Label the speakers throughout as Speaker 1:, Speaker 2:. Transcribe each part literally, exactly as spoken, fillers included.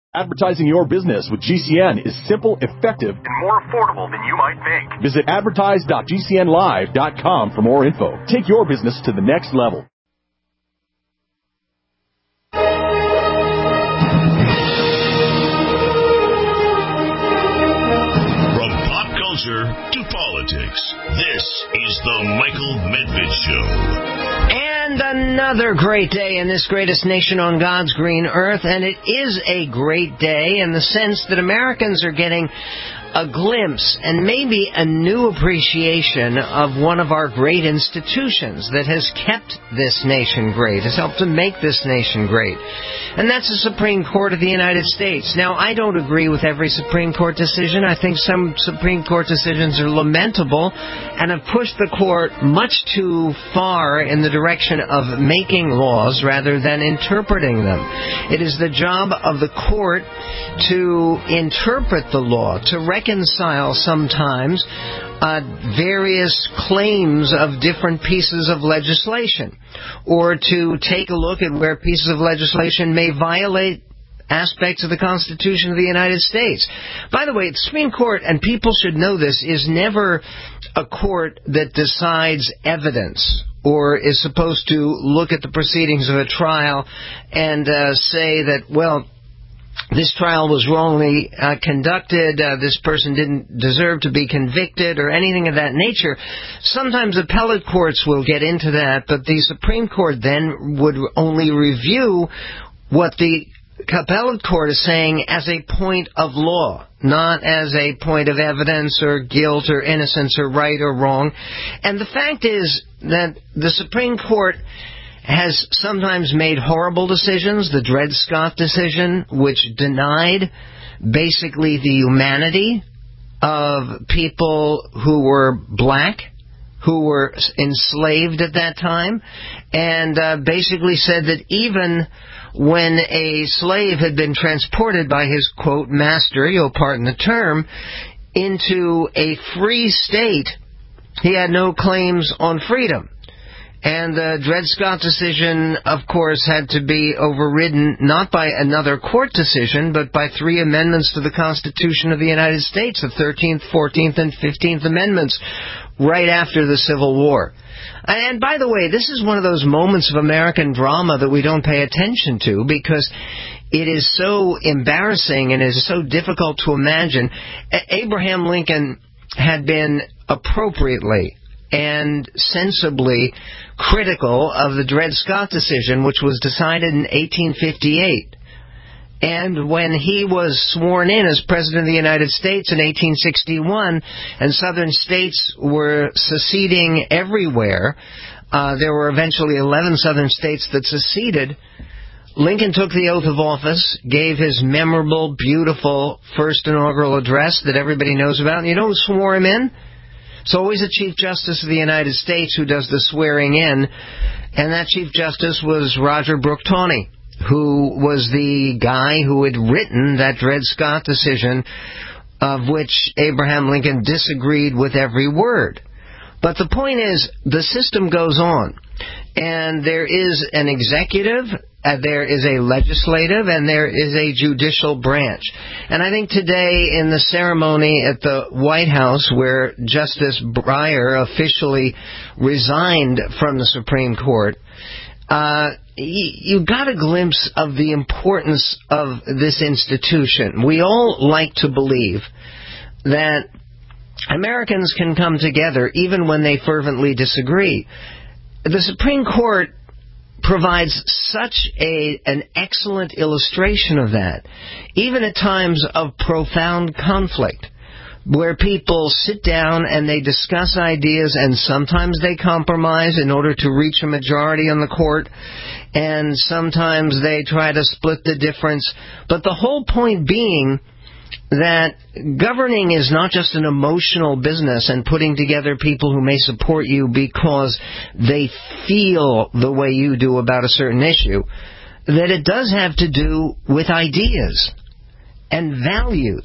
Speaker 1: Advertising your business with G C N is simple, effective,
Speaker 2: and more affordable than you might think.
Speaker 1: Visit advertise dot g c n live dot com for more info. Take your business to the next level.
Speaker 3: From pop culture to politics, this is the Michael Medved Show.
Speaker 4: And another great day in this greatest nation on God's green earth, and it is a great day in the sense that Americans are getting a glimpse and maybe a new appreciation of one of our great institutions that has kept this nation great, has helped to make this nation great. And that's the Supreme Court of the United States. Now, I don't agree with every Supreme Court decision. I think some Supreme Court decisions are lamentable and have pushed the court much too far in the direction of making laws rather than interpreting them. It is the job of the court to interpret the law, to reconcile sometimes uh, various claims of different pieces of legislation, or to take a look at where pieces of legislation may violate aspects of the Constitution of the United States. By the way, the Supreme Court, and people should know this, is never a court that decides evidence or is supposed to look at the proceedings of a trial and uh, say that, well, this trial was wrongly uh, conducted, uh, this person didn't deserve to be convicted, or anything of that nature. Sometimes appellate courts will get into that, but the Supreme Court then would only review what the appellate court is saying as a point of law, not as a point of evidence or guilt or innocence or right or wrong. And the fact is that the Supreme Court has sometimes made horrible decisions. The Dred Scott decision, which denied basically the humanity of people who were black, who were enslaved at that time, and uh, basically said that even when a slave had been transported by his, quote, master, you'll pardon the term, into a free state, he had no claims on freedom. And the Dred Scott decision, of course, had to be overridden not by another court decision, but by three amendments to the Constitution of the United States, the thirteenth, fourteenth, and fifteenth Amendments, right after the Civil War. And by the way, this is one of those moments of American drama that we don't pay attention to because it is so embarrassing and is so difficult to imagine. Abraham Lincoln had been appropriately and sensibly critical of the Dred Scott decision, which was decided in eighteen fifty-eight. And when he was sworn in as President of the United States in eighteen sixty-one, and southern states were seceding everywhere, uh, there were eventually eleven southern states that seceded, Lincoln took the oath of office, gave his memorable, beautiful first inaugural address that everybody knows about. And you know who swore him in? It's always the Chief Justice of the United States who does the swearing in, and that Chief Justice was Roger Brooke Taney, who was the guy who had written that Dred Scott decision, of which Abraham Lincoln disagreed with every word. But the point is, the system goes on, and there is an executive, uh, there is a legislative, and there is a judicial branch. And I think today in the ceremony at the White House, where Justice Breyer officially resigned from the Supreme Court, uh, you got a glimpse of the importance of this institution. We all like to believe that Americans can come together even when they fervently disagree. The Supreme Court provides such a an excellent illustration of that, even at times of profound conflict, where people sit down and they discuss ideas, and sometimes they compromise in order to reach a majority on the court, and sometimes they try to split the difference. But the whole point being that governing is not just an emotional business and putting together people who may support you because they feel the way you do about a certain issue, that it does have to do with ideas and values.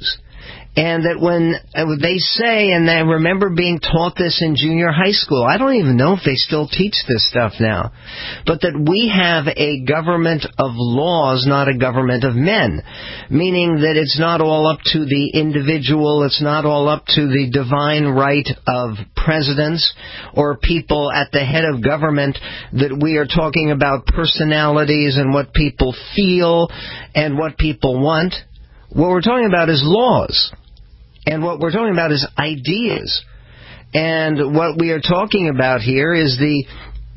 Speaker 4: And that when they say, and I remember being taught this in junior high school, I don't even know if they still teach this stuff now, but that we have a government of laws, not a government of men, meaning that it's not all up to the individual, it's not all up to the divine right of presidents or people at the head of government, that we are talking about personalities and what people feel and what people want. What we're talking about is laws. And what we're talking about is ideas. And what we are talking about here is the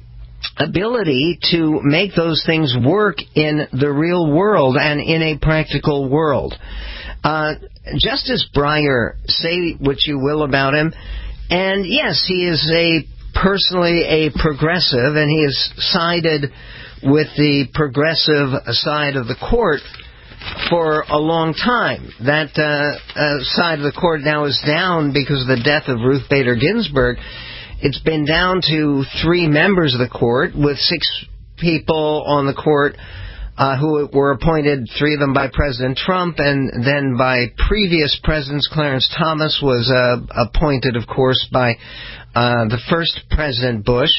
Speaker 4: ability to make those things work in the real world and in a practical world. Uh, Justice Breyer, say what you will about him, and yes, he is a personally a progressive, and he has sided with the progressive side of the court for a long time. That uh, uh, side of the court now is down because of the death of Ruth Bader Ginsburg. It's been down to three members of the court, with six people on the court uh, who were appointed, three of them by President Trump, and then by previous presidents. Clarence Thomas was uh, appointed, of course, by uh, the first President Bush.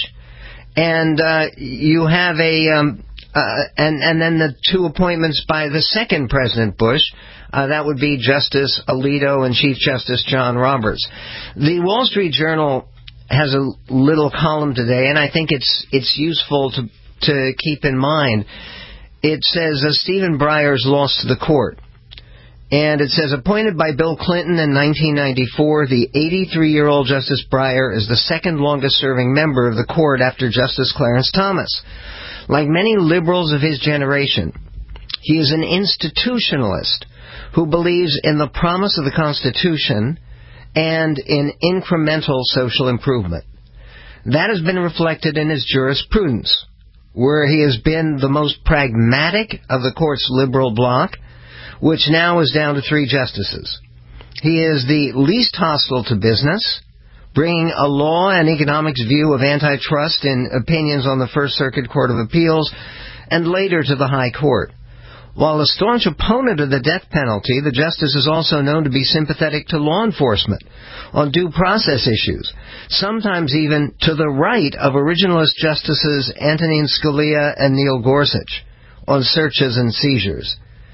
Speaker 4: And uh, you have a... Um, Uh, and, and then the two appointments by the second President Bush, uh, that would be Justice Alito and Chief Justice John Roberts. The Wall Street Journal has a little column today, and I think it's it's useful to to keep in mind. It says uh, Stephen Breyer's loss to the court. And it says, appointed by Bill Clinton in nineteen ninety-four, the eighty-three-year-old Justice Breyer is the second longest-serving member of the court after Justice Clarence Thomas. Like many liberals of his generation, he is an institutionalist who believes in the promise of the Constitution and in incremental social improvement. That has been reflected in his jurisprudence, where he has been the most pragmatic of the court's liberal bloc, which now is down to three justices. He is the least hostile to business, bringing a law and economics view of antitrust in opinions on the First Circuit Court of Appeals and later to the High Court. While a staunch opponent of the death penalty, the justice is also known to be sympathetic to law enforcement on due process issues, sometimes even to the right of originalist justices Antonin Scalia and Neil Gorsuch on searches and seizures.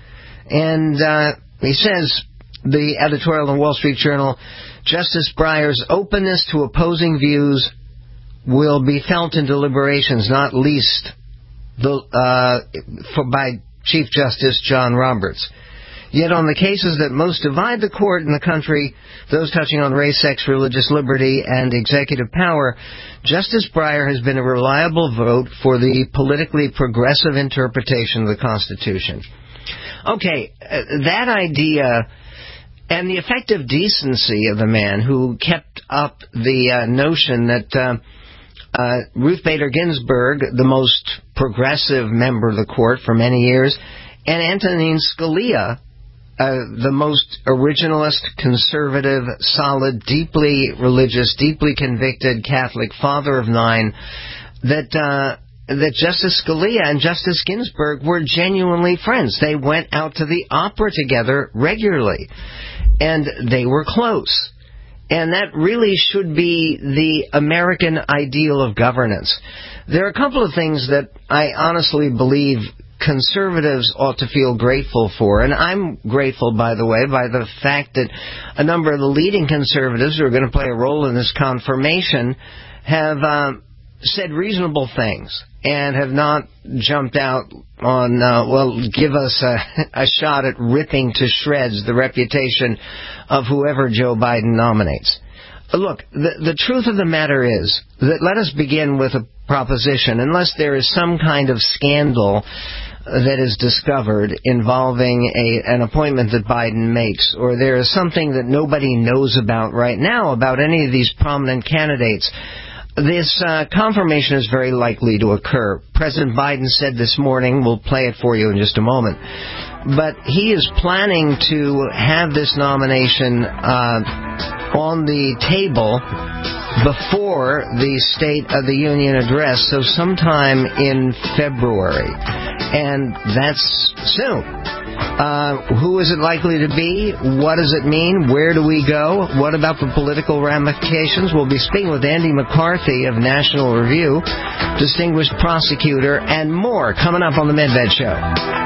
Speaker 4: And uh, he says, the editorial in the Wall Street Journal, Justice Breyer's openness to opposing views will be felt in deliberations, not least the, uh, for, by Chief Justice John Roberts. Yet on the cases that most divide the court in the country, those touching on race, sex, religious liberty, and executive power, Justice Breyer has been a reliable vote for the politically progressive interpretation of the Constitution. Okay, uh, that idea and the effective decency of the man who kept up the uh, notion that uh, uh, Ruth Bader Ginsburg, the most progressive member of the court for many years, and Antonin Scalia, uh, the most originalist, conservative, solid, deeply religious, deeply convicted Catholic father of nine, that uh, that Justice Scalia and Justice Ginsburg were genuinely friends. They went out to the opera together regularly, and they were close. And that really should be the American ideal of governance. There are a couple of things that I honestly believe conservatives ought to feel grateful for, and I'm grateful, by the way, by the fact that a number of the leading conservatives who are going to play a role in this confirmation have um, said reasonable things and have not jumped out on, uh, well, give us a, a shot at ripping to shreds the reputation of whoever Joe Biden nominates. Look, the, the truth of the matter is that let us begin with a proposition. Unless there is some kind of scandal that is discovered involving a, an appointment that Biden makes, or there is something that nobody knows about right now about any of these prominent candidates, this uh, confirmation is very likely to occur. President Biden said this morning, we'll play it for you in just a moment, but he is planning to have this nomination uh, on the table before the State of the Union address, so sometime in February. And that's soon. Uh, who is it likely to be? What does it mean? Where do we go? What about the political ramifications? We'll be speaking with Andy McCarthy of National Review, distinguished prosecutor, and more coming up on the Medved Show.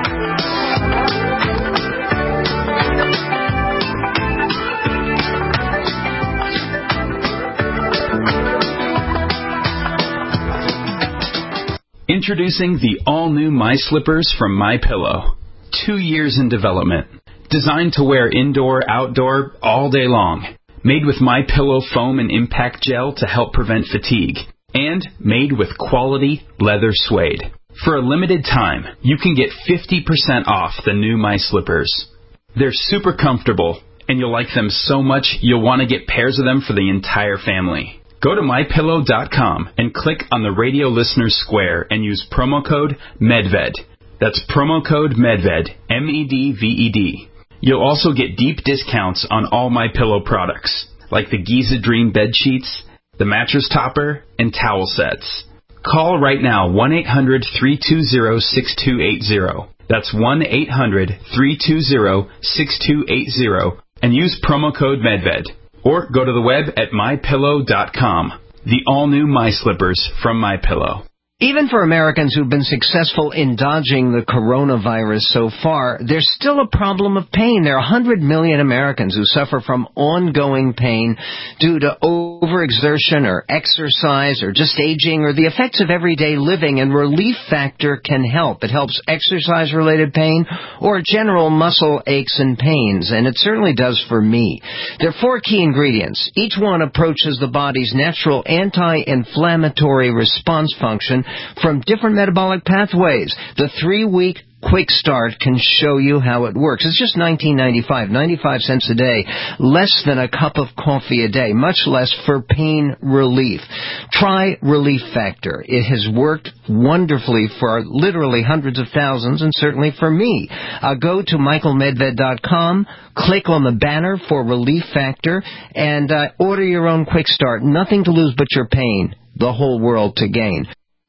Speaker 5: Introducing the all-new My Slippers from MyPillow. Two years in development. Designed to wear indoor, outdoor, all day long. Made with MyPillow foam and impact gel to help prevent fatigue. And made with quality leather suede. For a limited time, you can get fifty percent off the new My Slippers. They're super comfortable, and you'll like them so much you'll want to get pairs of them for the entire family. Go to my pillow dot com and click on the radio listener square and use promo code MEDVED. That's promo code MEDVED, M E D V E D. You'll also get deep discounts on all MyPillow products, like the Giza Dream bed sheets, the mattress topper, and towel sets. Call right now, one eight hundred, three two zero, six two eight zero. That's one eight hundred, three two zero, six two eight zero, and use promo code MEDVED. Or go to the web at my pillow dot com. The all-new My Slippers from MyPillow.
Speaker 4: Even for Americans who've been successful in dodging the coronavirus so far, there's still a problem of pain. There are one hundred million Americans who suffer from ongoing pain due to overexertion or exercise or just aging or the effects of everyday living, and Relief Factor can help. It helps exercise-related pain or general muscle aches and pains, and it certainly does for me. There are four key ingredients. Each one approaches the body's natural anti-inflammatory response function from different metabolic pathways. The three-week Quick Start can show you how it works. It's just nineteen ninety-five, ninety-five cents a day, less than a cup of coffee a day, much less for pain relief. Try Relief Factor. It has worked wonderfully for literally hundreds of thousands, and certainly for me. Uh, go to michael medved dot com, click on the banner for Relief Factor, and uh, order your own Quick Start. Nothing to lose but your pain, the whole world to gain.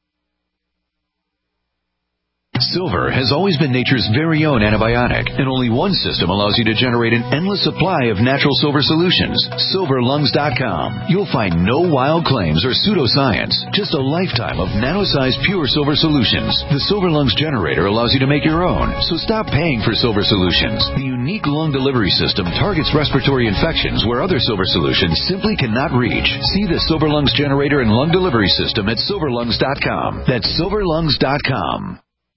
Speaker 6: Silver has always been nature's very own antibiotic, and only one system allows you to generate an endless supply of natural silver solutions. silver lungs dot com. You'll find no wild claims or pseudoscience, just a lifetime of nano-sized pure silver solutions. The Silver Lungs generator allows you to make your own, so stop paying for silver solutions. The unique lung delivery system targets respiratory infections where other silver solutions simply cannot reach. See the Silver Lungs generator and lung delivery system at silver lungs dot com. That's silver lungs dot com.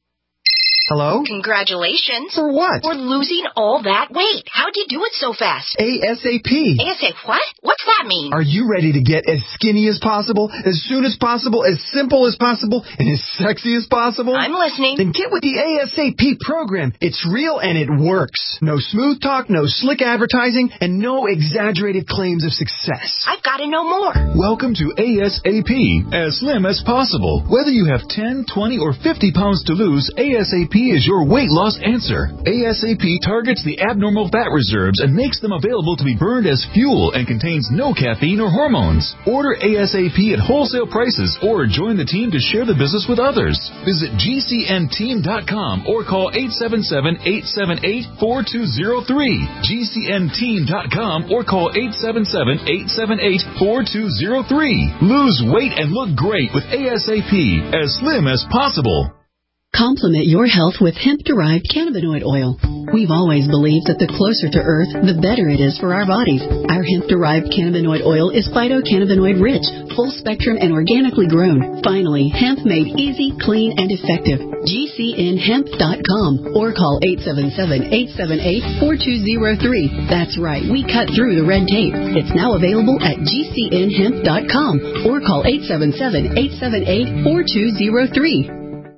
Speaker 7: Hello?
Speaker 8: Congratulations.
Speaker 7: For what?
Speaker 8: For losing all that weight. How'd you do it so fast?
Speaker 7: ASAP.
Speaker 8: ASAP what? What's that mean?
Speaker 7: Are you ready to get as skinny as possible, as soon as possible, as simple as possible, and as sexy as possible?
Speaker 8: I'm listening.
Speaker 7: Then get with the ASAP program. It's real and it works. No smooth talk, no slick advertising, and no exaggerated claims of success.
Speaker 8: I've got to know more.
Speaker 9: Welcome to ASAP, as slim as possible. Whether you have ten, twenty, or fifty pounds to lose, ASAP is your weight loss answer. ASAP targets the abnormal fat reserves and makes them available to be burned as fuel and contains no caffeine or hormones. Order ASAP at wholesale prices or join the team to share the business with others. Visit G C N team dot com or call eight seven seven, eight seven eight, four two zero three. G C N team dot com or call eight seven seven, eight seven eight, four two zero three. Lose weight and look great with ASAP, as slim as possible.
Speaker 10: Complement your health with hemp-derived cannabinoid oil. We've always believed that the closer to Earth, the better it is for our bodies. Our hemp-derived cannabinoid oil is phytocannabinoid-rich, full-spectrum, and organically grown. Finally, hemp made easy, clean, and effective. G C N hemp dot com or call eight seven seven, eight seven eight, four two zero three. That's right, we cut through the red tape. It's now available at G C N hemp dot com or call eight seven seven, eight seven eight, four two zero three.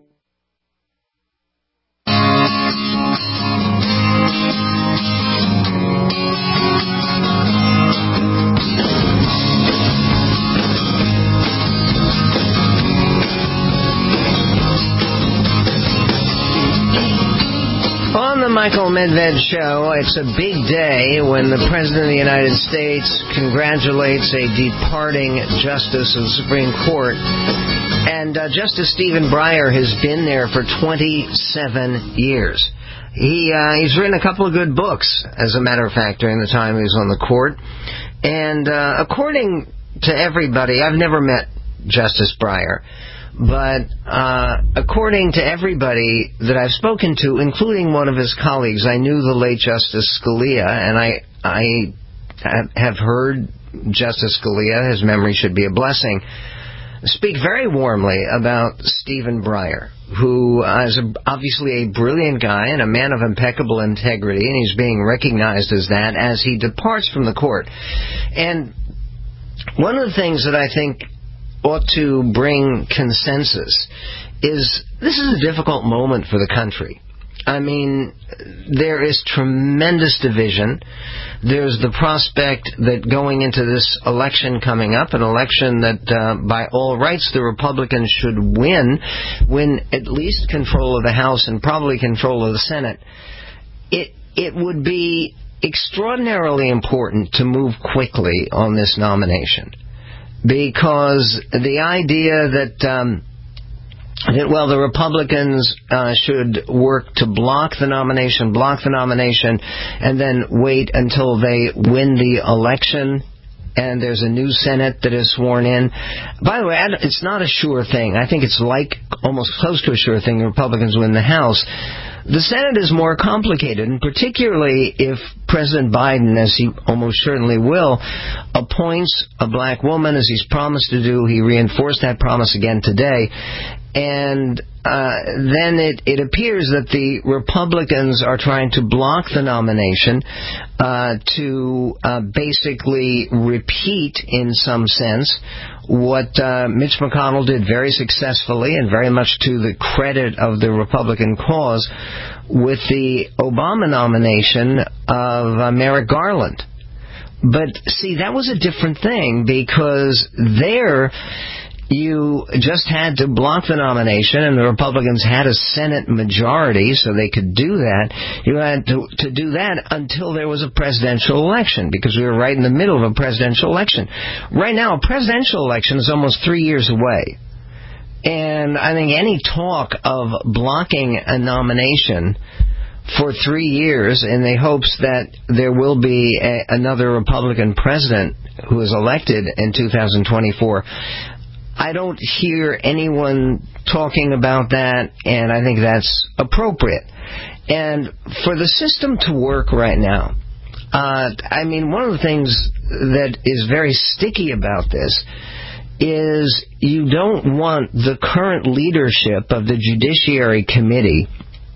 Speaker 4: Michael Medved Show. It's a big day when the President of the United States congratulates a departing justice of the Supreme Court. And uh, Justice Stephen Breyer has been there for twenty-seven years. He uh, he's written a couple of good books, as a matter of fact, during the time he was on the court. And uh, according to everybody, I've never met Justice Breyer, but uh, according to everybody that I've spoken to, including one of his colleagues, I knew the late Justice Scalia, and I I have heard Justice Scalia, his memory should be a blessing, speak very warmly about Stephen Breyer, who is obviously a brilliant guy and a man of impeccable integrity, and he's being recognized as that as he departs from the court. And one of the things that I think ought to bring consensus is this is a difficult moment for the country. I mean, there is tremendous division. There's the prospect that going into this election coming up, an election that uh, by all rights the Republicans should win, win at least control of the House and probably control of the Senate, it it would be extraordinarily important to move quickly on this nomination. Because the idea that... Um, That, well, the Republicans uh, should work to block the nomination, block the nomination, and then wait until they win the election and there's a new Senate that is sworn in. By the way, it's not a sure thing. I think it's like almost close to a sure thing the Republicans win the House. The Senate is more complicated, and particularly if President Biden, as he almost certainly will, appoints a black woman, as he's promised to do. He reinforced that promise again today. And uh, then it, it appears that the Republicans are trying to block the nomination uh, to uh, basically repeat, in some sense, what uh, Mitch McConnell did very successfully and very much to the credit of the Republican cause with the Obama nomination of uh, Merrick Garland. But, see, that was a different thing because there... you just had to block the nomination, and the Republicans had a Senate majority, so they could do that. You had to, to do that until there was a presidential election, because we were right in the middle of a presidential election. Right now, a presidential election is almost three years away. And I think any talk of blocking a nomination for three years in the hopes that there will be a, another Republican president who is elected in two thousand twenty-four, I don't hear anyone talking about that, and I think that's appropriate. And for the system to work right now, uh, I mean, one of the things that is very sticky about this is you don't want the current leadership of the Judiciary Committee,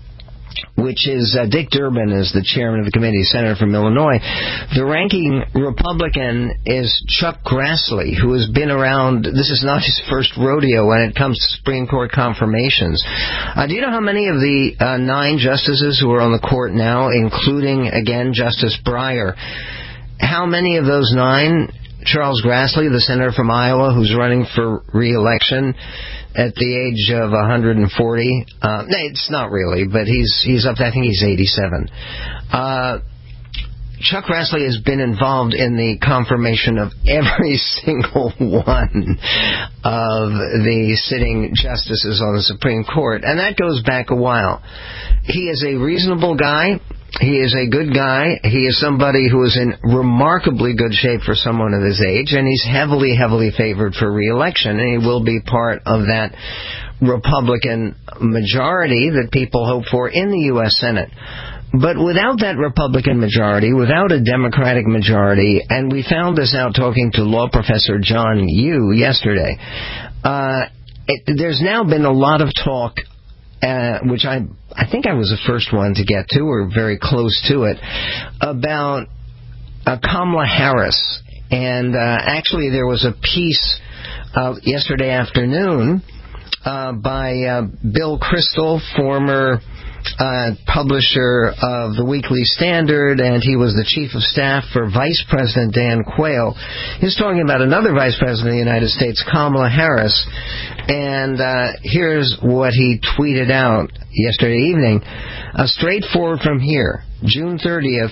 Speaker 4: which is uh, Dick Durbin is the chairman of the committee, senator from Illinois. The ranking Republican is Chuck Grassley, who has been around. This is not his first rodeo when it comes to Supreme Court confirmations. Uh, do you know how many of the uh, nine justices who are on the court now, including, again, Justice Breyer, how many of those nine, Charles Grassley, the senator from Iowa, who's running for re-election at the age of one hundred forty. Uh, no, it's not really, but he's he's up to, I think he's eighty-seven. Uh, Chuck Grassley has been involved in the confirmation of every single one of the sitting justices on the Supreme Court, and that goes back a while. He is a reasonable guy. He is a good guy. He is somebody who is in remarkably good shape for someone of his age, and he's heavily, heavily favored for re-election, and he will be part of that Republican majority that people hope for in the U S Senate. But without that Republican majority, without a Democratic majority, and we found this out talking to law professor John Yoo yesterday, uh, it, there's now been a lot of talk, Uh, which I I think I was the first one to get to, or very close to it, about uh, Kamala Harris. And uh, actually there was a piece uh, yesterday afternoon uh, by uh, Bill Kristol, former uh, publisher of the Weekly Standard, and he was the chief of staff for Vice President Dan Quayle. He was talking about another Vice President of the United States, Kamala Harris, and uh, here's what he tweeted out yesterday evening. Uh, straightforward from here, June thirtieth,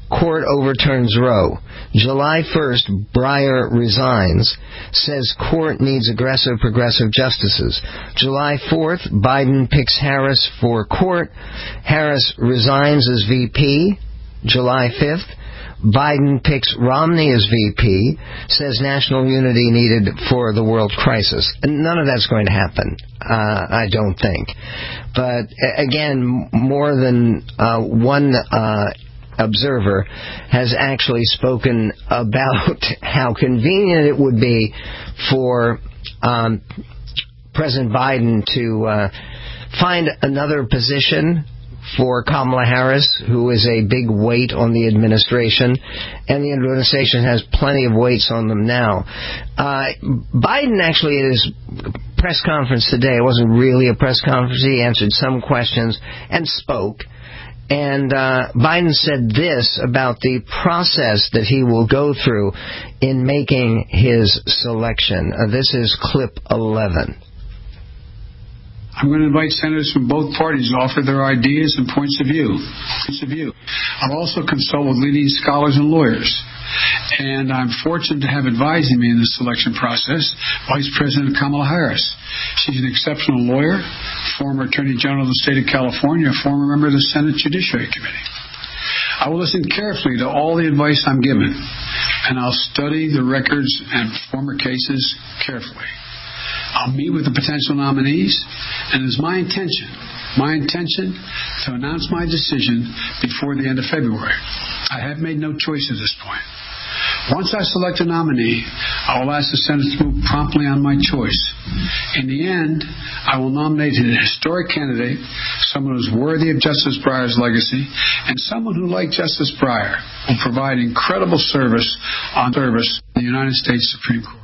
Speaker 4: court overturns Roe. July first, Breyer resigns, says court needs aggressive progressive justices. July fourth, Biden picks Harris for court. Harris resigns as V P. July fifth, Biden picks Romney as V P, says national unity needed for the world crisis. And none of that's going to happen, uh, I don't think. But again, more than uh, one uh, observer has actually spoken about how convenient it would be for um, President Biden to uh, find another position for Kamala Harris, who is a big weight on the administration, and the administration has plenty of weights on them now. Uh, Biden actually, at his press conference today, it wasn't really a press conference, he answered some questions and spoke. And uh, Biden said this about the process that he will go through in making his selection. Uh, this is clip eleven.
Speaker 11: I'm going to invite senators from both parties to offer their ideas and points of view. Points of view. I'll also consult with leading scholars and lawyers. And I'm fortunate to have advising me in the selection process Vice President Kamala Harris. She's an exceptional lawyer, former Attorney General of the state of California, a former member of the Senate Judiciary Committee. I will listen carefully to all the advice I'm given, and I'll study the records and former cases carefully. I'll meet with the potential nominees, and it's my intention, my intention to announce my decision before the end of February. I have made no choice at this point. Once I select a nominee, I will ask the Senate to move promptly on my choice. In the end, I will nominate a historic candidate, someone who's worthy of Justice Breyer's legacy, and someone who, like Justice Breyer, will provide incredible service on service in the United States Supreme Court.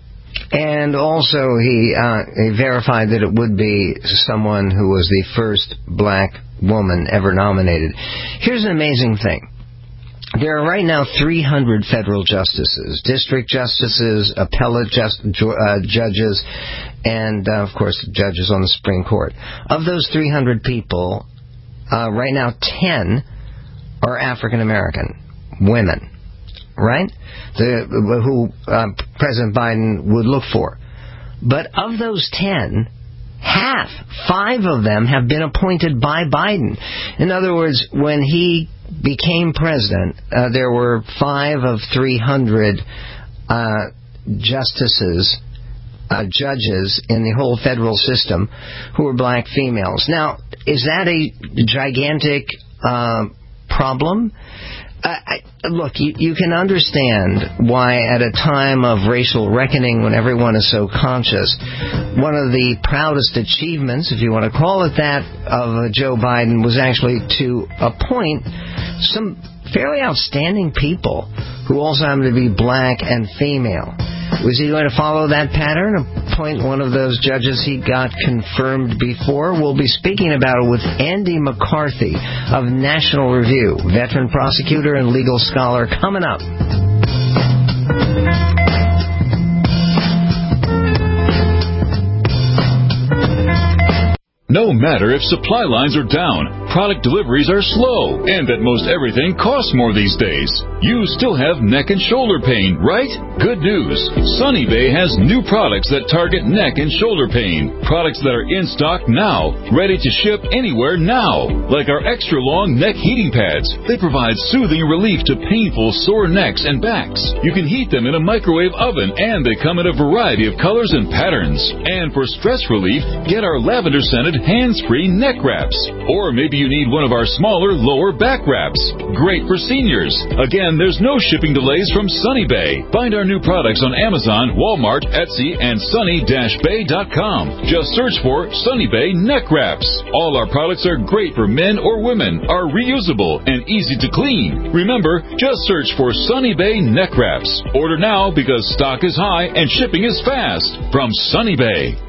Speaker 4: And also he, uh, he verified that it would be someone who was the first black woman ever nominated. Here's an amazing thing. There are right now three hundred federal justices, district justices, appellate just, uh, judges, and, uh, of course, judges on the Supreme Court. Of those three hundred people, uh, right now ten are African American women. Right? The, who uh, President Biden would look for. But of those ten, half, five of them have been appointed by Biden. In other words, when he became president, uh, there were five of three hundred uh, justices, uh, judges in the whole federal system who were black females. Now, is that a gigantic uh, problem? Uh, I, look, you, you can understand why at a time of racial reckoning when everyone is so conscious, one of the proudest achievements, if you want to call it that, of uh, Joe Biden was actually to appoint some fairly outstanding people who also happen to be black and female. Was he going to follow that pattern, appoint one of those judges he got confirmed before? We'll be speaking about it with Andy McCarthy of National Review, veteran prosecutor and legal scholar, coming up.
Speaker 9: No matter if supply lines are down, product deliveries are slow, and that most everything costs more these days, you still have neck and shoulder pain, right? Good news. Sunny Bay has new products that target neck and shoulder pain. Products that are in stock now, ready to ship anywhere now. Like our extra long neck heating pads. They provide soothing relief to painful sore necks and backs. You can heat them in a microwave oven, and they come in a variety of colors and patterns. And for stress relief, get our lavender scented hands-free neck wraps. Or maybe you need one of our smaller lower back wraps. Great for seniors. Again, there's no shipping delays from Sunny Bay. Find our new products on Amazon, Walmart, Etsy, and sunny dash bay dot com. Just search for Sunny Bay neck wraps. All our products are great for men or women, are reusable, and easy to clean. Remember, just search for Sunny Bay neck wraps. Order now because stock is high and shipping is fast. From Sunny Bay.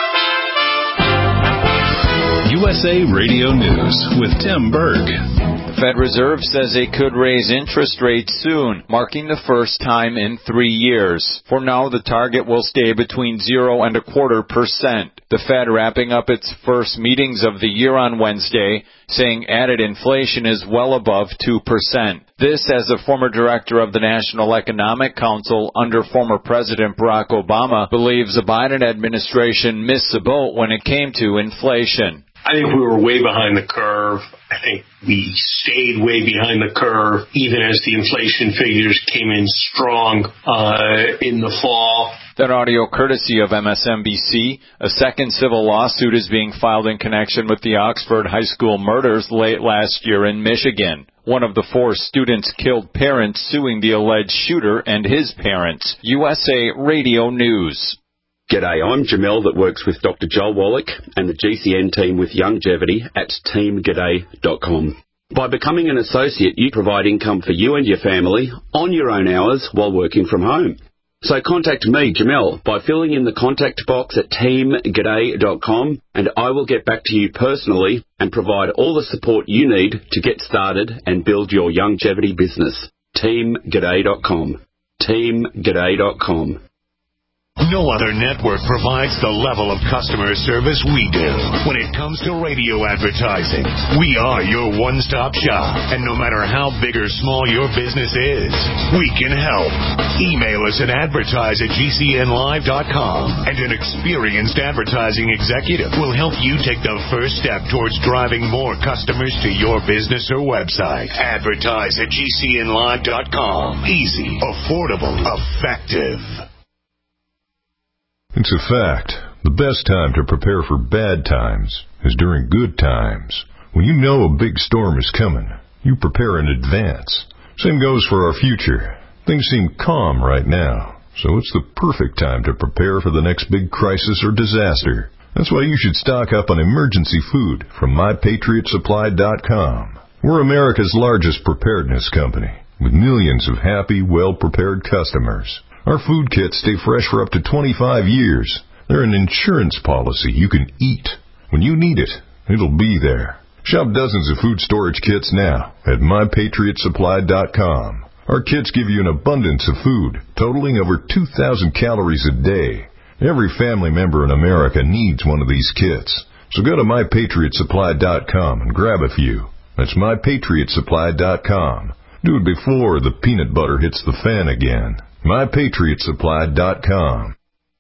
Speaker 9: U S A Radio News with Tim Berg.
Speaker 12: Fed Reserve says it could raise interest rates soon, marking the first time in three years. For now, the target will stay between zero and a quarter percent. The Fed wrapping up its first meetings of the year on Wednesday, saying added inflation is well above two percent. This as the former director of the National Economic Council under former President Barack Obama believes the Biden administration missed the boat when it came to inflation.
Speaker 13: I think we were way behind the curve. I think we stayed way behind the curve, even as the inflation figures came in strong uh, in the fall.
Speaker 12: That audio courtesy of M S N B C. A second civil lawsuit is being filed in connection with the Oxford High School murders late last year in Michigan. One of the four students killed parents suing the alleged shooter and his parents. U S A Radio News.
Speaker 14: G'day, I'm Jamel that works with Doctor Joel Wallach and the G C N team with Longevity at team g'day dot com. By becoming an associate, you provide income for you and your family on your own hours while working from home. So contact me, Jamel, by filling in the contact box at team g'day dot com, and I will get back to you personally and provide all the support you need to get started and build your longevity business. team g'day dot com. team g'day dot com.
Speaker 15: No other network provides the level of customer service we do. When it comes to radio advertising, we are your one-stop shop. And no matter how big or small your business is, we can help. Email us at advertise at g c n live dot com, and an experienced advertising executive will help you take the first step towards driving more customers to your business or website. Advertise at g c n live dot com. Easy, affordable, effective.
Speaker 16: It's a fact. The best time to prepare for bad times is during good times. When you know a big storm is coming, you prepare in advance. Same goes for our future. Things seem calm right now, so it's the perfect time to prepare for the next big crisis or disaster. That's why you should stock up on emergency food from my patriot supply dot com. We're America's largest preparedness company, with millions of happy, well-prepared customers. Our food kits stay fresh for up to twenty-five years. They're an insurance policy you can eat. When you need it, it'll be there. Shop dozens of food storage kits now at my patriot supply dot com. Our kits give you an abundance of food, totaling over two thousand calories a day. Every family member in America needs one of these kits. So go to my patriot supply dot com and grab a few. That's my patriot supply dot com. Do it before the peanut butter hits the fan again. my patriot supply dot com.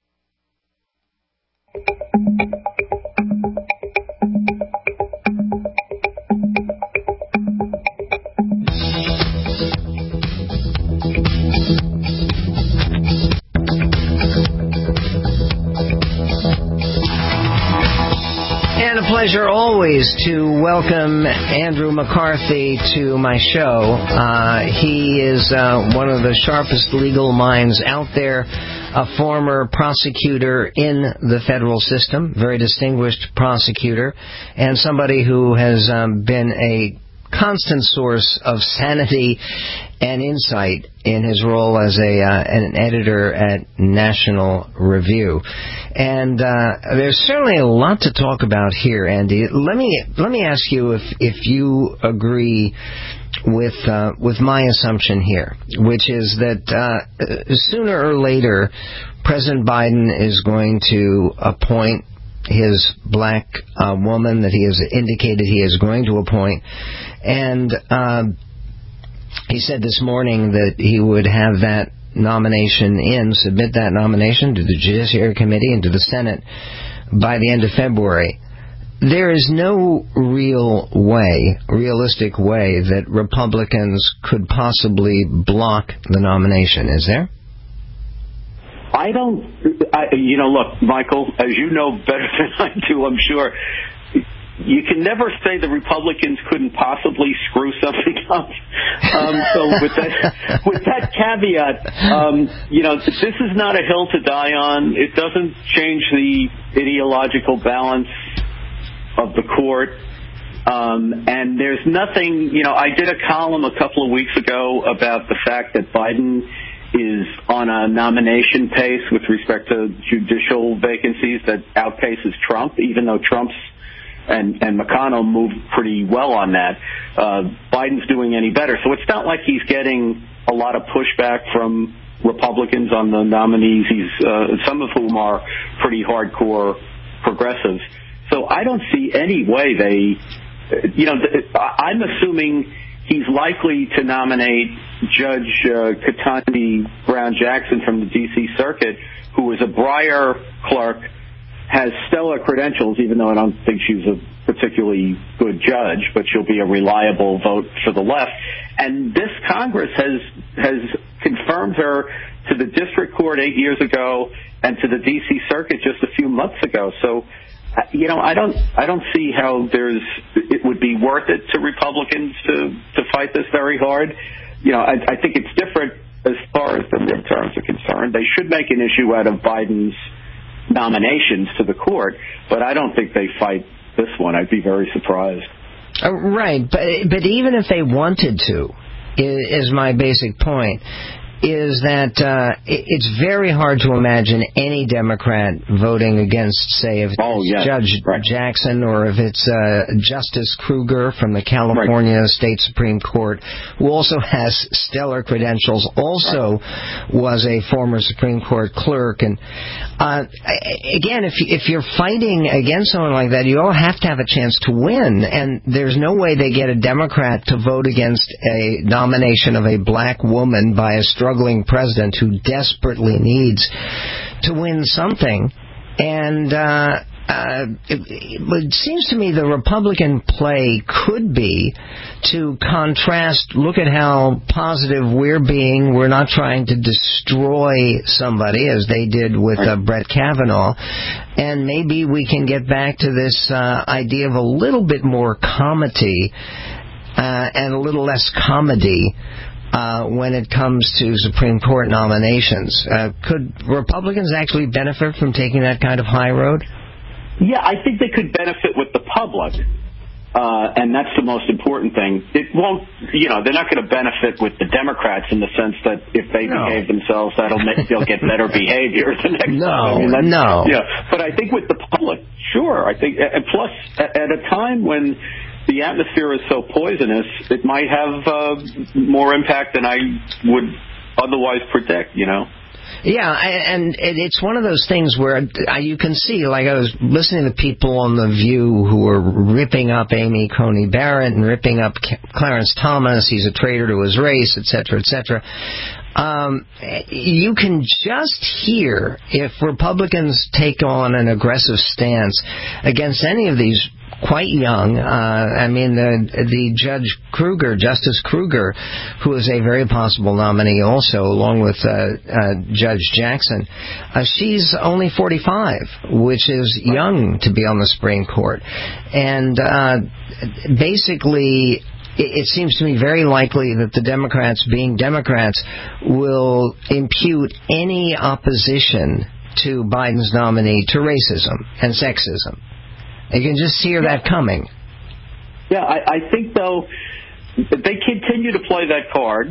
Speaker 4: And a pleasure always to welcome Andrew McCarthy to my show. Uh, he is uh, one of the sharpest legal minds out there, a former prosecutor in the federal system, very distinguished prosecutor, and somebody who has um, been a constant source of sanity and insight in his role as a uh, an editor at National Review. And uh, there's certainly a lot to talk about here, Andy. Let me let me ask you if if you agree with uh, with my assumption here, which is that uh, sooner or later, President Biden is going to appoint his black uh, woman that he has indicated he is going to appoint. And uh, he said this morning that he would have that nomination in, submit that nomination to the Judiciary Committee and to the Senate by the end of February. There is no real way, realistic way, that Republicans could possibly block the nomination, is there?
Speaker 17: I don't, I, you know, look, Michael, as you know better than I do, I'm sure, you can never say the Republicans couldn't possibly screw something up. Um, so with that, with that caveat, um, you know, this is not a hill to die on. It doesn't change the ideological balance of the court. Um, and there's nothing, you know, I did a column a couple of weeks ago about the fact that Biden is on a nomination pace with respect to judicial vacancies that outpaces Trump, even though Trump's and, and McConnell moved pretty well on that. Uh, Biden's doing any better. So it's not like he's getting a lot of pushback from Republicans on the nominees, he's, uh, some of whom are pretty hardcore progressives. So I don't see any way they, you know, I'm assuming he's likely to nominate Judge uh, Ketanji Brown Jackson from the D C Circuit, who is a Breyer clerk, has stellar credentials, even though I don't think she's a particularly good judge, but she'll be a reliable vote for the left. And this Congress has has confirmed her to the district court eight years ago and to the D C Circuit just a few months ago. So, you know, I don't I don't see how there's it would be worth it to Republicans to, to fight this very hard. You know, I, I think it's different as far as the midterms are concerned. They should make an issue out of Biden's nominations to the court, but I don't think they fight this one. I'd be very surprised.
Speaker 4: Uh, right, but but even if they wanted to, is, is my basic point, is that uh, it's very hard to imagine any Democrat voting against, say, if it's
Speaker 17: oh, yes.
Speaker 4: Judge
Speaker 17: right.
Speaker 4: Jackson or if it's uh, Justice Kruger from the California right. State Supreme Court, who also has stellar credentials, also right. was a former Supreme Court clerk. And uh, again, if if you're fighting against someone like that, you all have to have a chance to win. And there's no way they get a Democrat to vote against a nomination of a black woman by a struggling president who desperately needs to win something. And uh, uh, it, it seems to me the Republican play could be to contrast, look at how positive we're being. We're not trying to destroy somebody, as they did with uh, Brett Kavanaugh. And maybe we can get back to this uh, idea of a little bit more comity uh, and a little less comedy Uh, when it comes to Supreme Court nominations. Uh, could Republicans actually benefit from taking that kind of high road?
Speaker 17: Yeah, I think they could benefit with the public, uh, and that's the most important thing. It won't, you know, they're not going to benefit with the Democrats in the sense that if they no. behave themselves, that'll make, they'll get better behavior the next
Speaker 4: no,
Speaker 17: time. I mean, that's,
Speaker 4: no,
Speaker 17: yeah. But I think with the public, sure. I think, and plus, at a time when the atmosphere is so poisonous, it might have uh, more impact than I would otherwise predict, you know?
Speaker 4: Yeah, and it's one of those things where you can see, like I was listening to people on The View who were ripping up Amy Coney Barrett and ripping up Clarence Thomas, he's a traitor to his race, et cetera, et cetera. Um, you can just hear if Republicans take on an aggressive stance against any of these quite young. Uh, I mean, the, the Judge Kruger, Justice Kruger, who is a very possible nominee also, along with uh, uh, Judge Jackson, uh, she's only forty-five, which is young to be on the Supreme Court. And uh, basically, it seems to me very likely that the Democrats, being Democrats, will impute any opposition to Biden's nominee to racism and sexism. You can just hear yeah. that coming.
Speaker 17: Yeah, I, I think, though, they continue to play that card,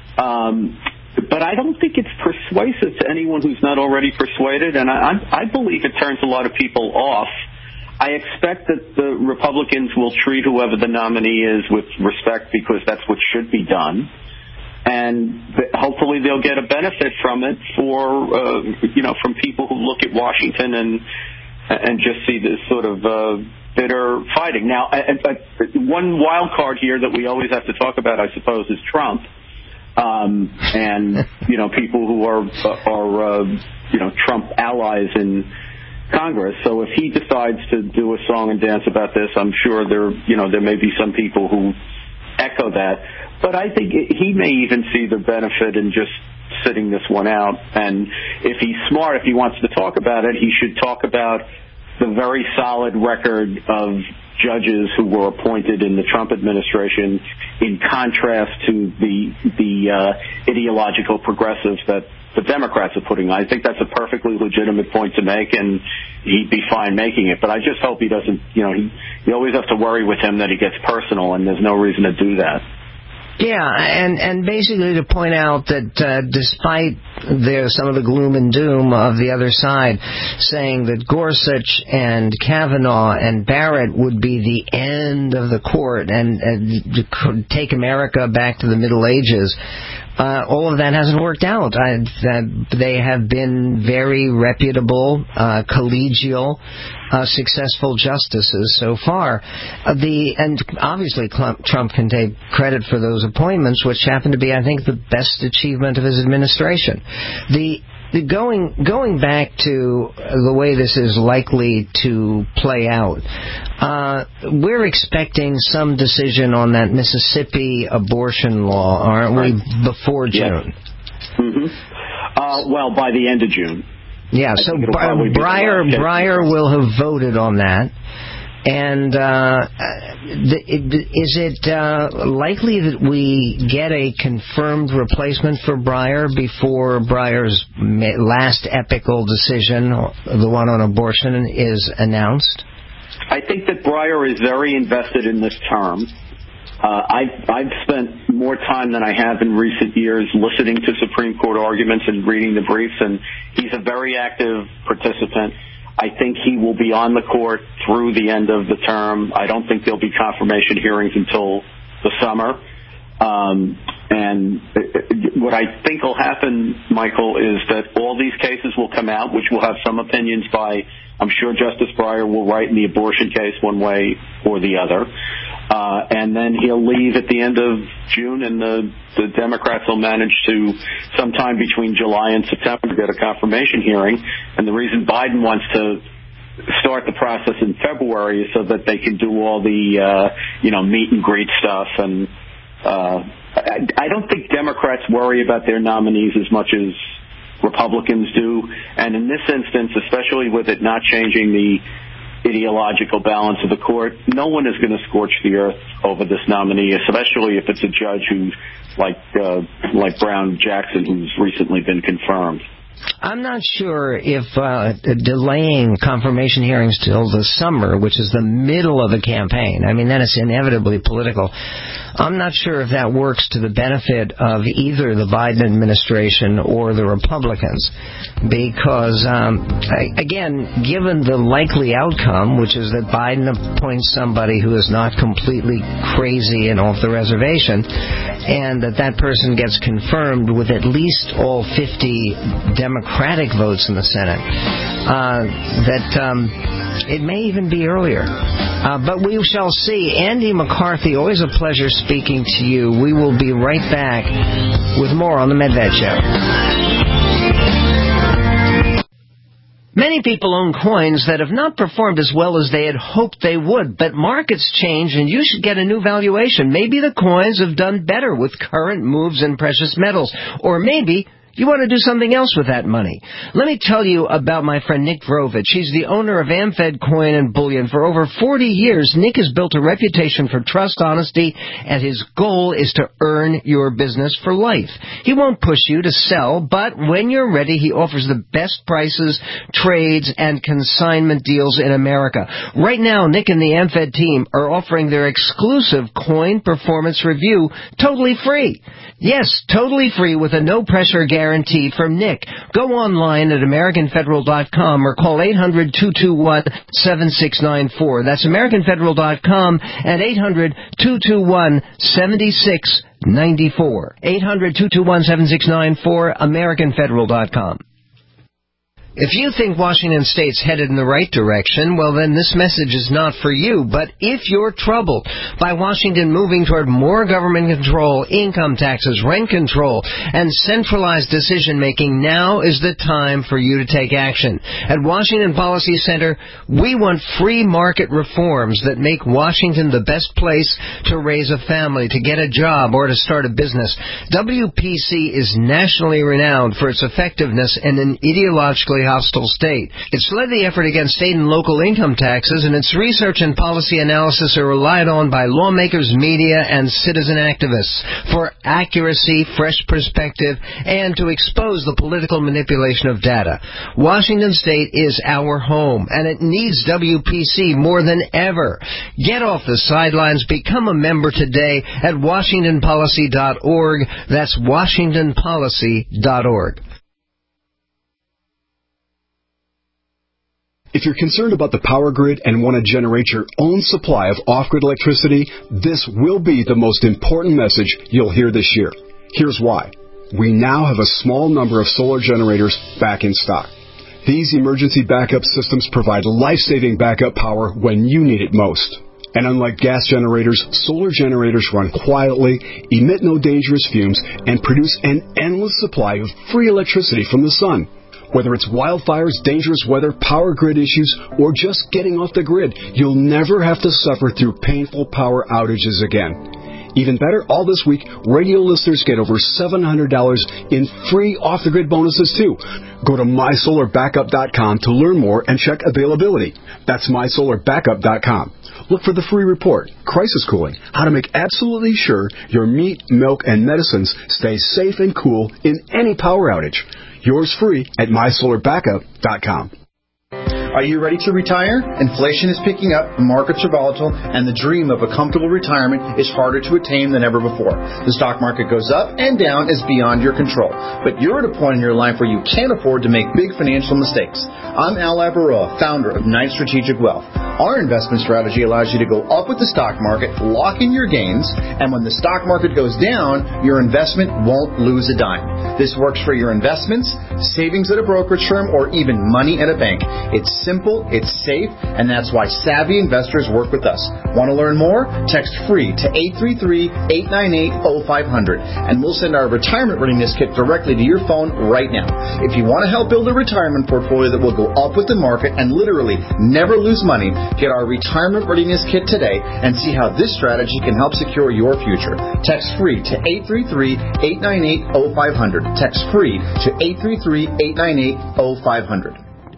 Speaker 17: um, but I don't think it's persuasive to anyone who's not already persuaded, and I, I believe it turns a lot of people off. I expect that the Republicans will treat whoever the nominee is with respect because that's what should be done. And hopefully they'll get a benefit from it for, uh, you know, from people who look at Washington and and just see this sort of uh, bitter fighting. Now, and, and one wild card here that we always have to talk about, I suppose, is Trump. Um, and, you know, people who are, are uh, you know, Trump allies in Congress. So if he decides to do a song and dance about this, I'm sure there, you know, there may be some people who echo that. But I think he may even see the benefit in just sitting this one out. And if he's smart, if he wants to talk about it, he should talk about the very solid record of judges who were appointed in the Trump administration in contrast to the the uh, ideological progressives that the Democrats are putting on. I think that's a perfectly legitimate point to make, and he'd be fine making it. But I just hope he doesn't, you know, he, you always have to worry with him that he gets personal, and there's no reason to do that.
Speaker 4: Yeah, and, and basically to point out that uh, despite there some of the gloom and doom of the other side saying that Gorsuch and Kavanaugh and Barrett would be the end of the court and, and take America back to the Middle Ages, Uh, all of that hasn't worked out. I, uh, they have been very reputable, uh, collegial, uh, successful justices so far. Uh, the and obviously Trump can take credit for those appointments, which happen to be, I think, the best achievement of his administration. The The going going back to the way this is likely to play out, uh, we're expecting some decision on that Mississippi abortion law, aren't we, before June?
Speaker 17: Yes. Mm-hmm. Uh, well, by the end of June.
Speaker 4: Yeah, so Breyer, Breyer will have voted on that. And uh, is it uh, likely that we get a confirmed replacement for Breyer before Breyer's last epical decision, the one on abortion, is announced?
Speaker 17: I think that Breyer is very invested in this term. Uh, I've, I've spent more time than I have in recent years listening to Supreme Court arguments and reading the briefs, and he's a very active participant. I think he will be on the court through the end of the term. I don't think there'll be confirmation hearings until the summer. Um, and what I think will happen, Michael, is that all these cases will come out, which will have some opinions by, I'm sure Justice Breyer will write in the abortion case one way or the other. Uh, and then he'll leave at the end of June, and the, the Democrats will manage to, sometime between July and September, get a confirmation hearing. And the reason Biden wants to start the process in February is so that they can do all the, uh, you know, meet and greet stuff. And uh, I, I don't think Democrats worry about their nominees as much as Republicans do. And in this instance, especially with it not changing the ideological balance of the court, no one is going to scorch the earth over this nominee, especially if it's a judge who's like uh, like Brown Jackson, who's recently been confirmed.
Speaker 4: I'm not sure if uh, delaying confirmation hearings till the summer, which is the middle of the campaign, I mean, then it's inevitably political. I'm not sure if that works to the benefit of either the Biden administration or the Republicans, because, um, again, given the likely outcome, which is that Biden appoints somebody who is not completely crazy and off the reservation, and that that person gets confirmed with at least all fifty Democratic votes in the Senate, uh, that um, it may even be earlier. Uh, but we shall see. Andy McCarthy, always a pleasure speaking to you. We will be right back with more on the Medved Show. Many people own coins that have not performed as well as they had hoped they would, but markets change and you should get a new valuation. Maybe the coins have done better with current moves in precious metals, or maybe you want to do something else with that money. Let me tell you about my friend Nick Vrovich. He's the owner of AmFed Coin and Bullion. For over forty years, Nick has built a reputation for trust, honesty, and his goal is to earn your business for life. He won't push you to sell, but when you're ready, he offers the best prices, trades, and consignment deals in America. Right now, Nick and the AmFed team are offering their exclusive coin performance review totally free. Yes, totally free with a no-pressure guarantee from Nick. Go online at American Federal dot com or call eight hundred, two two one, seven six nine four. That's American Federal dot com and eight hundred, two two one, seven six nine four. eight hundred, two two one, seven six nine four, American Federal dot com. If you think Washington State's headed in the right direction, well, then this message is not for you. But if you're troubled by Washington moving toward more government control, income taxes, rent control, and centralized decision-making, now is the time for you to take action. At Washington Policy Center, we want free market reforms that make Washington the best place to raise a family, to get a job, or to start a business. W P C is nationally renowned for its effectiveness in an ideologically fiscally hostile state. It's led the effort against state and local income taxes, and its research and policy analysis are relied on by lawmakers, media, and citizen activists for accuracy, fresh perspective, and to expose the political manipulation of data. Washington State is our home, and it needs W P C more than ever. Get off the sidelines. Become a member today at washington policy dot org. That's washington policy dot org.
Speaker 18: If you're concerned about the power grid and want to generate your own supply of off-grid electricity, this will be the most important message you'll hear this year. Here's why. We now have a small number of solar generators back in stock. These emergency backup systems provide life-saving backup power when you need it most. And unlike gas generators, solar generators run quietly, emit no dangerous fumes, and produce an endless supply of free electricity from the sun. Whether it's wildfires, dangerous weather, power grid issues, or just getting off the grid, you'll never have to suffer through painful power outages again. Even better, all this week, radio listeners get over seven hundred dollars in free off-the-grid bonuses, too. Go to my solar backup dot com to learn more and check availability. That's my solar backup dot com. Look for the free report, Crisis Cooling, how to make absolutely sure your meat, milk, and medicines stay safe and cool in any power outage. Yours free at my solar backup dot com.
Speaker 19: Are you ready to retire? Inflation is picking up, markets are volatile, and the dream of a comfortable retirement is harder to attain than ever before. The stock market goes up and down is beyond your control. But you're at a point in your life where you can't afford to make big financial mistakes. I'm Al Labaroa, founder of Knight Strategic Wealth. Our investment strategy allows you to go up with the stock market, lock in your gains, and when the stock market goes down, your investment won't lose a dime. This works for your investments, savings at a brokerage firm, or even money at a bank. It's simple, it's safe, and that's why savvy investors work with us. Want to learn more? Text FREE to eight three three, eight nine eight, oh five hundred, and we'll send our retirement readiness kit directly to your phone right now. If you want to help build a retirement portfolio that will go up with the market and literally never lose money, get our retirement readiness kit today and see how this strategy can help secure your future. Text FREE to eight three three, eight nine eight, oh five hundred. Text FREE to eight three three, eight nine eight, oh five hundred.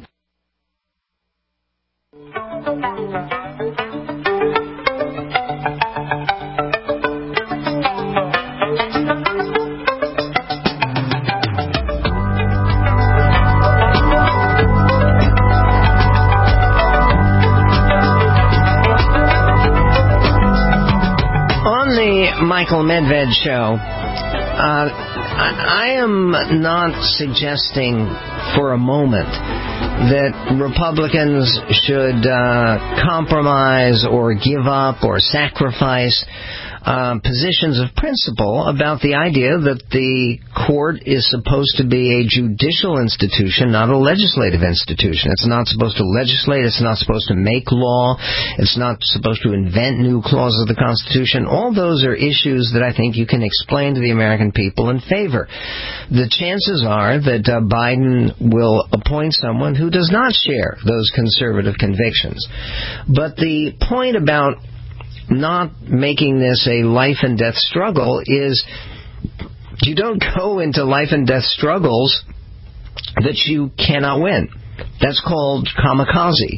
Speaker 4: Michael Medved Show. Uh, I, I am not suggesting for a moment that Republicans should uh, compromise or give up or sacrifice uh, positions of principle about the idea that the court is supposed to be a judicial institution, not a legislative institution. It's not supposed to legislate. It's not supposed to make law. It's not supposed to invent new clauses of the Constitution. All those are issues that I think you can explain to the American people in favor. The chances are that uh, Biden will appoint someone who does not share those conservative convictions. But the point about not making this a life and death struggle is you don't go into life and death struggles that you cannot win. That's called kamikaze.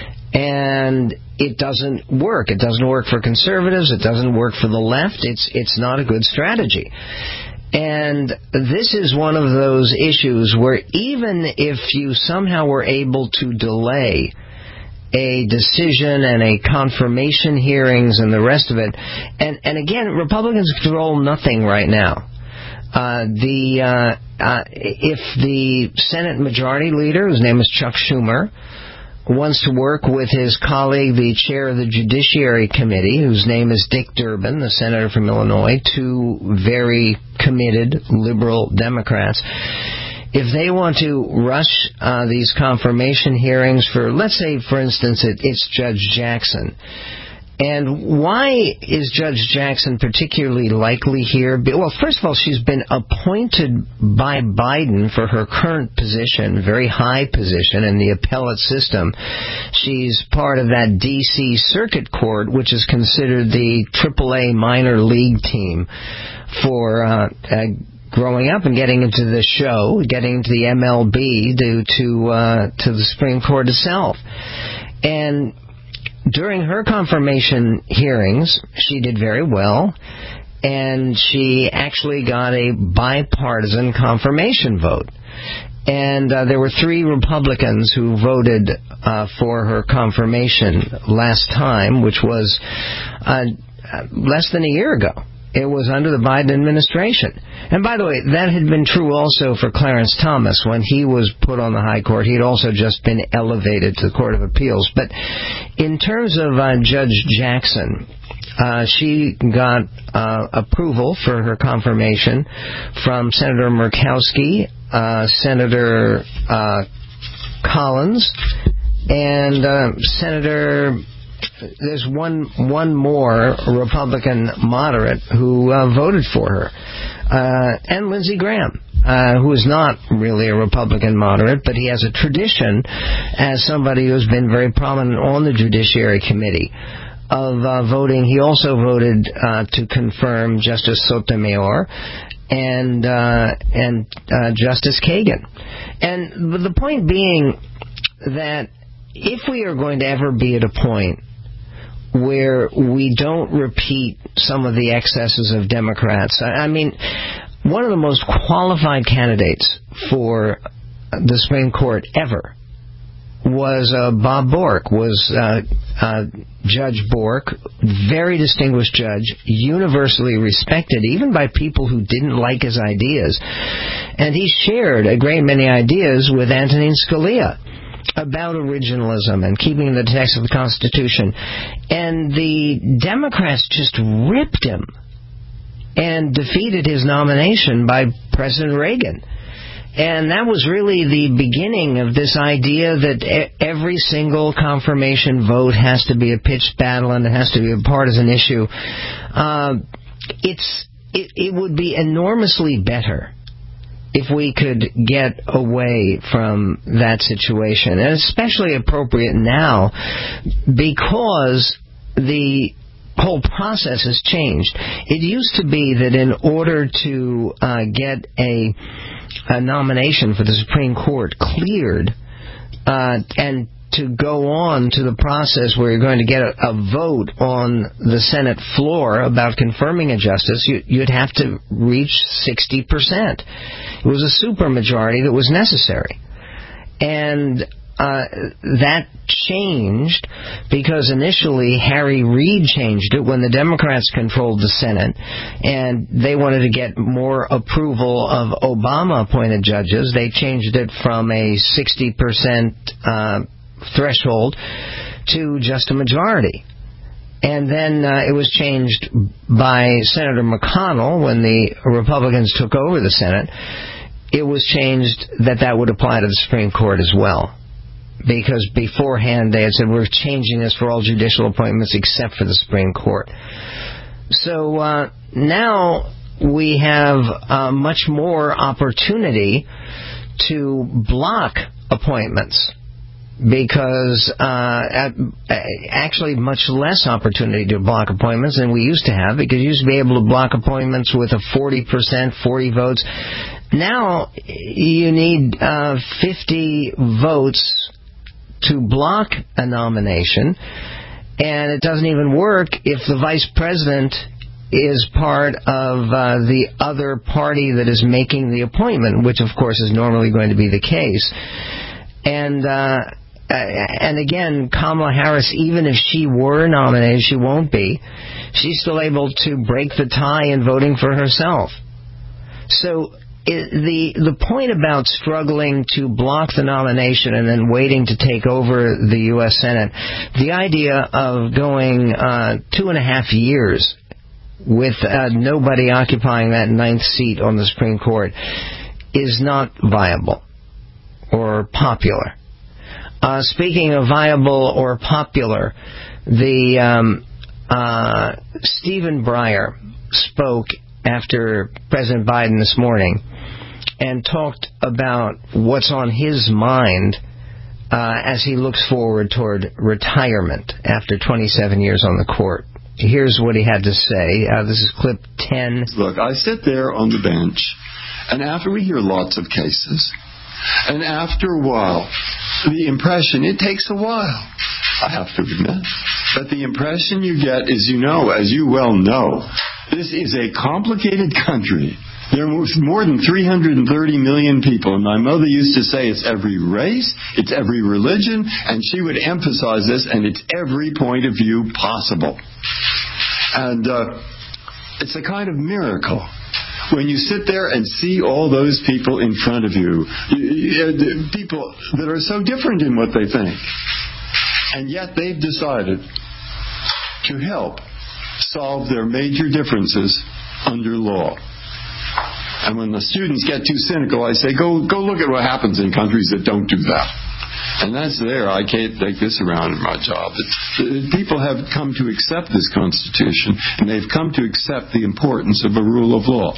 Speaker 4: And it doesn't work. It doesn't work for conservatives. It doesn't work for the left. It's it's not a good strategy. And this is one of those issues where even if you somehow were able to delay a decision and a confirmation hearings and the rest of it, and, and again, Republicans control nothing right now. Uh, the uh, uh, if the Senate Majority Leader, whose name is Chuck Schumer, wants to work with his colleague, the chair of the Judiciary Committee, whose name is Dick Durbin, the senator from Illinois, two very committed liberal Democrats, if they want to rush uh, these confirmation hearings for, let's say, for instance, it, it's Judge Jackson. And why is Judge Jackson particularly likely here? Well, first of all, she's been appointed by Biden for her current position, very high position in the appellate system. She's part of that D C Circuit Court, which is considered the triple A minor league team for uh, uh, growing up and getting into the show, getting into the M L B due to uh, to the Supreme Court itself. And during her confirmation hearings, she did very well, and she actually got a bipartisan confirmation vote. And uh, there were three Republicans who voted uh, for her confirmation last time, which was uh, less than a year ago. It was under the Biden administration. And by the way, that had been true also for Clarence Thomas. When he was put on the high court, he had also just been elevated to the Court of Appeals. But in terms of uh, Judge Jackson, uh, she got uh, approval for her confirmation from Senator Murkowski, uh, Senator uh, Collins, and uh, Senator... There's one one more Republican moderate who uh, voted for her, uh, and Lindsey Graham, uh, who is not really a Republican moderate, but he has a tradition as somebody who's been very prominent on the Judiciary Committee of uh, voting. He also voted uh, to confirm Justice Sotomayor and uh, and uh, Justice Kagan. And the point being that if we are going to ever be at a point where we don't repeat some of the excesses of Democrats. I mean, one of the most qualified candidates for the Supreme Court ever was uh, Bob Bork, was uh, uh, Judge Bork, very distinguished judge, universally respected, even by people who didn't like his ideas. And he shared a great many ideas with Antonin Scalia about originalism and keeping the text of the Constitution. And the Democrats just ripped him and defeated his nomination by President Reagan. And that was really the beginning of this idea that every single confirmation vote has to be a pitched battle and it has to be a partisan issue. Uh, it's it, it would be enormously better if we could get away from that situation, and especially appropriate now because the whole process has changed. It used to be that in order to uh, get a, a nomination for the Supreme Court cleared uh, and to go on to the process where you're going to get a, a vote on the Senate floor about confirming a justice, you, you'd have to reach sixty percent. It was a supermajority that was necessary. And uh, that changed because initially Harry Reid changed it when the Democrats controlled the Senate, and they wanted to get more approval of Obama-appointed judges. They changed it from a sixty percent uh, threshold to just a majority. And then uh, it was changed by Senator McConnell when the Republicans took over the Senate. It was changed that that would apply to the Supreme Court as well. Because beforehand they had said, we're changing this for all judicial appointments except for the Supreme Court. So uh, now we have uh, much more opportunity to block appointments. Because uh, actually much less opportunity to block appointments than we used to have, because you used to be able to block appointments with a forty percent, forty votes. Now you need uh, fifty votes to block a nomination, and it doesn't even work if the vice president is part of uh, the other party that is making the appointment, which of course is normally going to be the case. And uh, and again, Kamala Harris, even if she were nominated, she won't be, she's still able to break the tie in voting for herself. So it, the the point about struggling to block the nomination and then waiting to take over the U S Senate, the idea of going uh, two and a half years with uh, nobody occupying that ninth seat on the Supreme Court is not viable or popular. Uh, speaking of viable or popular, the um, uh, Stephen Breyer spoke after President Biden this morning and talked about what's on his mind uh, as he looks forward toward retirement after twenty-seven years on the court. Here's what he had to say. Uh, this is clip ten.
Speaker 20: Look, I sit there on the bench And after we hear lots of cases, and after a while, the impression, it takes a while, I have to admit, but the impression you get is, you know, as you well know, this is a complicated country. There are more than three hundred thirty million people, and my mother used to say it's every race, it's every religion, and she would emphasize this, and it's every point of view possible. And uh, it's a kind of miracle. When you sit there and see all those people in front of you, people that are so different in what they think, and yet they've decided to help solve their major differences under law. And when the students get too cynical, I say, go go look at what happens in countries that don't do that. And that's there. I can't take this around in my job. It, people have come to accept this Constitution, and they've come to accept the importance of a rule of law.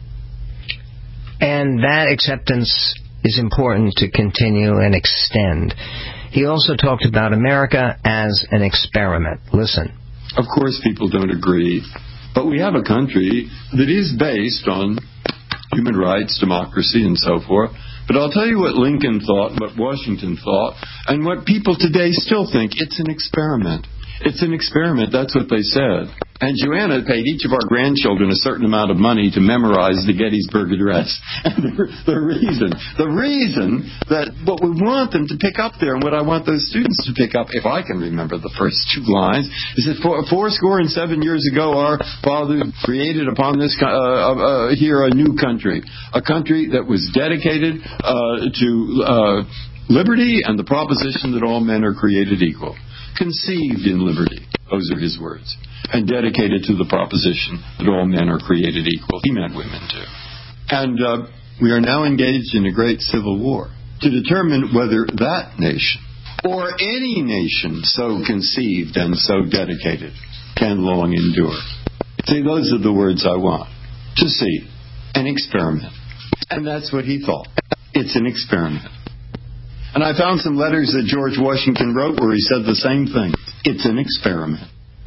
Speaker 4: And that acceptance is important to continue and extend. He also talked about America as an experiment. Listen.
Speaker 20: Of course people don't agree, but we have a country that is based on human rights, democracy, and so forth. But I'll tell you what Lincoln thought, what Washington thought, and what people today still think. It's an experiment. It's an experiment. That's what they said. And Joanna paid each of our grandchildren a certain amount of money to memorize the Gettysburg Address. And the, the reason, the reason that what we want them to pick up there, and what I want those students to pick up, if I can remember the first two lines, is that four, four score and seven years ago, our father created upon this uh, uh, here a new country, a country that was dedicated uh, to uh, liberty and the proposition that all men are created equal. Conceived in liberty. Those are his words. And dedicated to the proposition that all men are created equal. He meant women too. And uh, we are now engaged in a great civil war to determine whether that nation, or any nation so conceived and so dedicated, can long endure. See, those are the words I want to see. An experiment. And that's what he thought. It's an experiment. And I found some letters that George Washington wrote where he said the same thing. It's an experiment.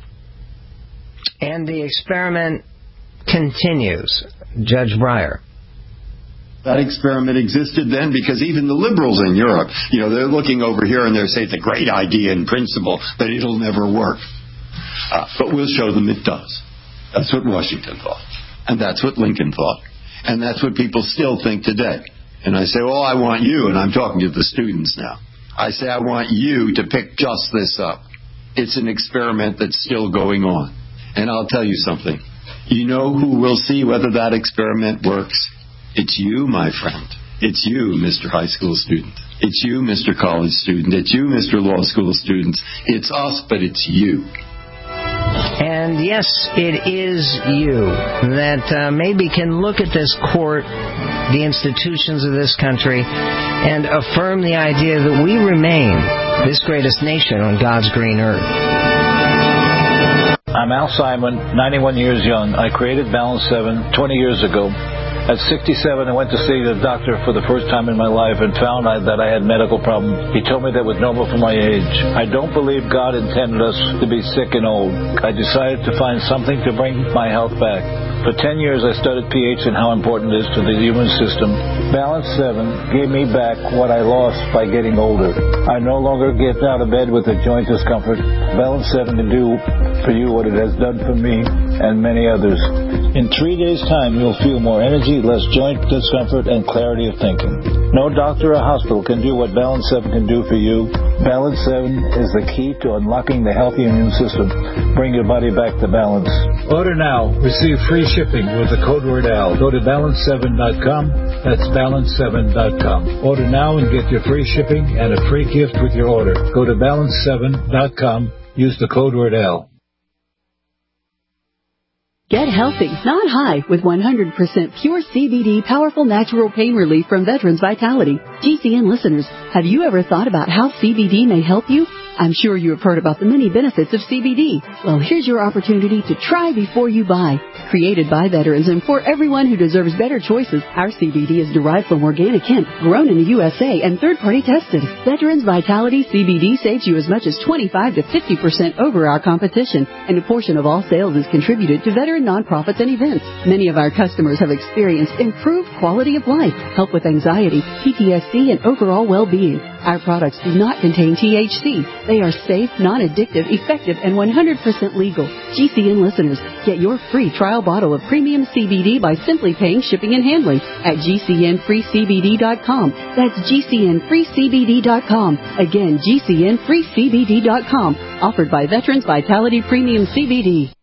Speaker 4: And the experiment continues. Judge Breyer.
Speaker 20: That experiment existed then because even the liberals in Europe, you know, they're looking over here and they're saying it's a great idea in principle, but it'll never work. Uh, but we'll show them it does. That's what Washington thought. And that's what Lincoln thought. And that's what people still think today. And I say, well, I want you, and I'm talking to the students now. I say, I want you to pick just this up. It's an experiment that's still going on. And I'll tell you something. You know who will see whether that experiment works? It's you, my friend. It's you, Mister High School student. It's you, Mister College student. It's you, Mister Law School students. It's us, but it's you.
Speaker 4: And yes, it is you that uh, maybe can look at this court, the institutions of this country, and affirm the idea that we remain this greatest nation on God's green earth.
Speaker 21: I'm Al Simon, ninety-one years young. I created Balance seven twenty years ago. At sixty-seven, I went to see the doctor for the first time in my life and found that I had medical problems. He told me that was normal for my age. I don't believe God intended us to be sick and old. I decided to find something to bring my health back. For ten years, I studied pH and how important it is to the human system. Balance seven gave me back what I lost by getting older. I no longer get out of bed with a joint discomfort. Balance seven can do for you what it has done for me and many others. In three days' time, you'll feel more energy, less joint discomfort, and clarity of thinking. No doctor or hospital can do what Balance seven can do for you. Balance seven is the key to unlocking the healthy immune system. Bring your body back to balance. Order now. Receive free shipping with the code word Al. Go to balance seven dot com. That's balance seven dot com. Order now and get your free shipping and a free gift with your order. Go to balance seven dot com. Use the code word Al.
Speaker 10: Get healthy, not high, with one hundred percent pure C B D powerful natural pain relief from Veterans Vitality. G C N listeners, have you ever thought about how C B D may help you? I'm sure you have heard about the many benefits of C B D. Well, here's your opportunity to try before you buy. Created by veterans and for everyone who deserves better choices, our C B D is derived from organic hemp, grown in the U S A and third-party tested. Veterans Vitality C B D saves you as much as twenty-five to fifty percent over our competition, and a portion of all sales is contributed to veteran nonprofits and events. Many of our customers have experienced improved quality of life, help with anxiety, P T S D, and overall well-being. Our products do not contain T H C. They are safe, non-addictive, effective, and one hundred percent legal. G C N listeners, get your free trial bottle of premium C B D by simply paying shipping and handling at G C N free C B D dot com. That's G C N free C B D dot com. Again, G C N free C B D dot com. Offered by Veterans Vitality Premium C B D.